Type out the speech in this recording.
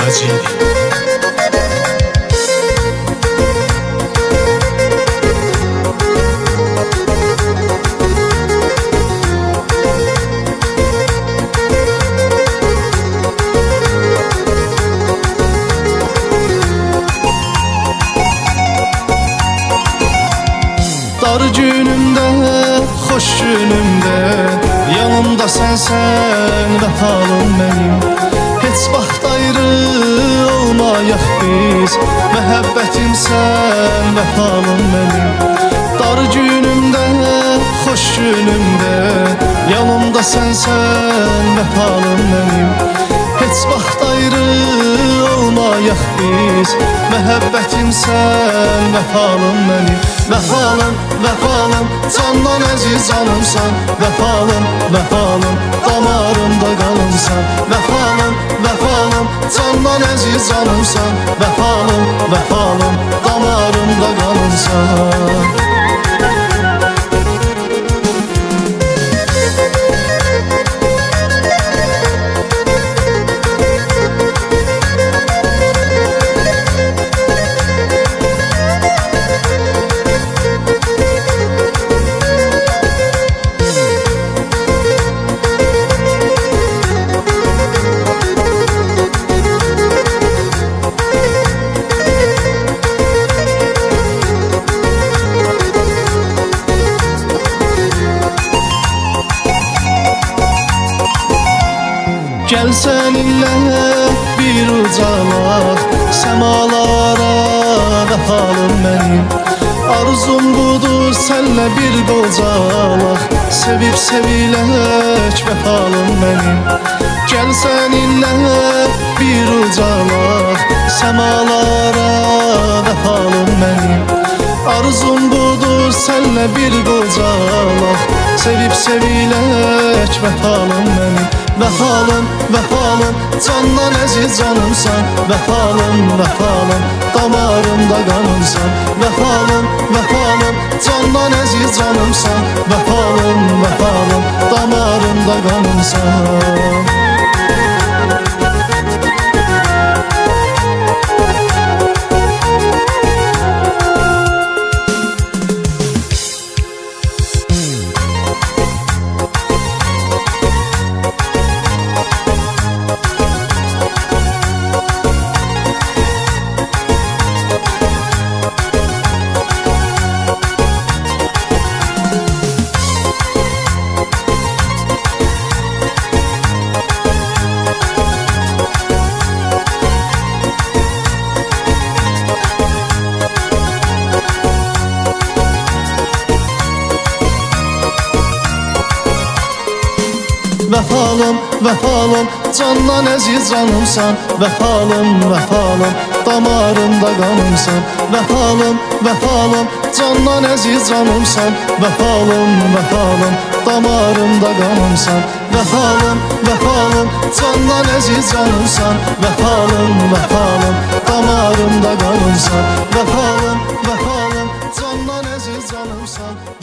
Məcidi. Dar günümdə, xoş günümdə, yanımda sənsən vəfalım mənim. Heç vaxt ayrı olmayaq biz, məhəbbətimsən vəfalım mənim. Dar günümdə, xoş günümdə, yanımda sənsən vəfalım mənim. Heç vaxt ayrı olmayaq biz, məhəbbətimsən vəfalım mənim. Vəfalım, vəfalım, candan əziz canımsan. Vəfalım, vəfalım, damarımda qalımsan. Vəfalım, vəfalım, candan əziz canımsan. Vəfalım, vəfalım, damarımda qalımsan. Gəl səninlə bir ucalaq, səmalara vəfalım mənim. Arzum budur sənlə bir qocalaq, sevib sevilək vəfalım mənim. Gəl səninlə bir ucalaq, səmalara vəfalım mənim. Arzum budur sənlə bir qocalaq, sevib sevilək vəfalım mənim. Vəfalım, vəfalım, candan əziz canımsan. Vəfalım, vəfalım, damarımda qanımsan. Vəfalım, vəfalım, candan əziz canımsan. Vəfalım, vəfalım, damarımda qanımsan. Vəfalım, vəfalım, candan əziz canımsan. Vəfalım, vəfalım, damarımda qanımsan. Vəfalım, vəfalım, candan əziz canımsan. Vəfalım, vəfalım, damarımda qanımsan. Vəfalım, vəfalım, candan əziz canımsan. Vəfalım, vəfalım, damarımda qanımsan. Vəfalım, vəfalım, candan əziz canımsan.